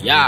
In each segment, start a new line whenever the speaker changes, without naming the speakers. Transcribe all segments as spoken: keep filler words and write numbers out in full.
ya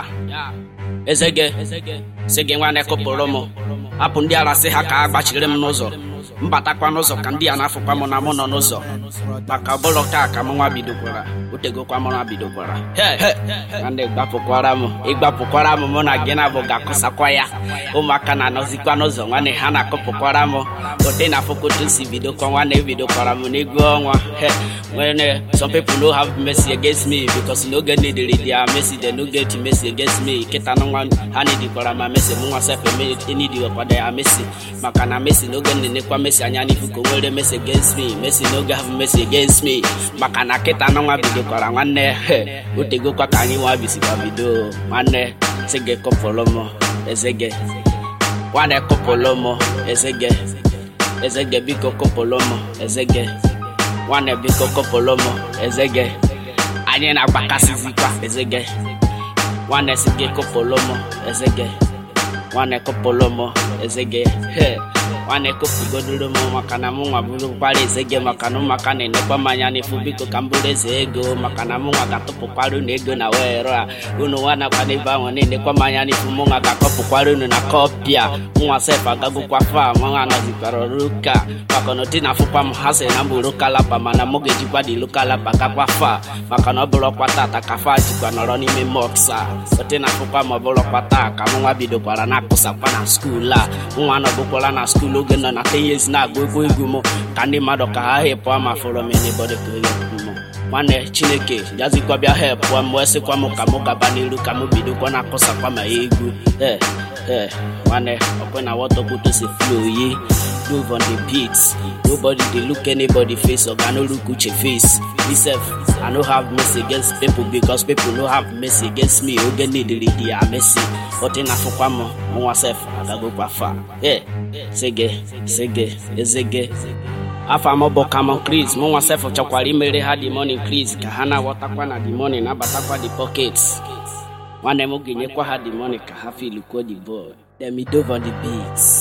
ezege sege nwane koporo mo apụ ndị ala sị ha ka agbachiri m n'ụzọ mbatakwa n'ụzọ ka ndị a na-afụkwa m na mụ nọ n'ụzọ maka ọbụlọ taa ka m nwa bidokwara otegokwa m nwa bidokwara nwanne ịgbapụkwara m ịgbapụkwara m mụ na gị na bụ ga-akụsakwa ya ụmụaka na-anọzikwa n'ụzọ nwanne ha na-akụpụkwara m ote na fokoto si bidokwa nwanne bidokwara m n'egwu ọnwa when some people no have mercy against me because no get need their mercy, they no get mercy against me. Kita no one hani di kora ma mercy, mu myself me any di kwa their mercy. Makana mercy no get ne kwa mercy anyani fuko wele mercy against me. Mercy no get have mercy against me. Makana kita no wa bido kora nwanne utego kwa kanyi wa bisi kwa video nwanne sege kopolomo ezege wane kopolomo ezege ezege biko kopolomo ezege wane biko kopolomo ezege anyị na-agbakasizikwa ezege wane sige kopolomo ezege wane kopolomo ezege he wane kopigodoro mo makana mu nwa bulu kwale ezege makana makana enekwa manya n'ifu biko kambule ego makana mu nwa gatopu kwalu n'ego na wera unu wana kwa neba wane enekwa manya n'ifu mu nwa gakopu kwalu na kopia nwa sefa gagukwa fa mwa na zikaro ruka makana tina fukwa mhase na mburu kalapa mana moge jikwa di lukala bakakwa fa makana obolo kwa tata kafa jikwa noro n'ime moksa tina fukwa mobolo kwa taka mu nwa bido kwara na kusakwa na school la nwa no bukola na school oge na ten years na agụ egwu mo ka ndị mmadụ ka ha hepụ ama fọrọ m anybody ka egwu mo nwanne Chineke yazikwa bịa hepụ m wesikwa m ka m gaba n'iru ka m bidokwa na akụsakwa ma egwu eh eh nwanne ọkwe na wọtọkwuto si flow yi move on the beats nobody dey look anybody face or no look uche face myself I no have mercy against people because people no have mercy against me oge need their mercy but in afukwa mo myself agago kwa fa eh sege sege ezege afa mo bokamo Chris mo myself chakwari mere ha the money Chris ka hana watakwa na the money na batakwa the pockets wane mo ginyekwa ha the money ka ha feel ko the boy them it over the beats